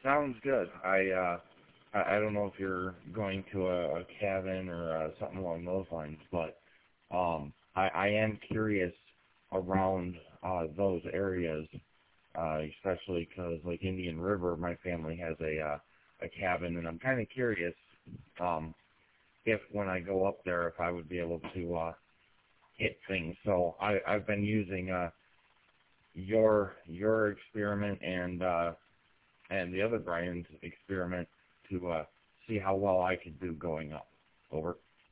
Sounds good. I don't know if you're going to a cabin or something along those lines, but I am curious around those areas, especially because like Indian River, my family has a cabin, and I'm kind of curious if when I go up there, if I would be able to hit things. So I've been using your experiment and the other Brian's experiment to see how well I could do going up. Over.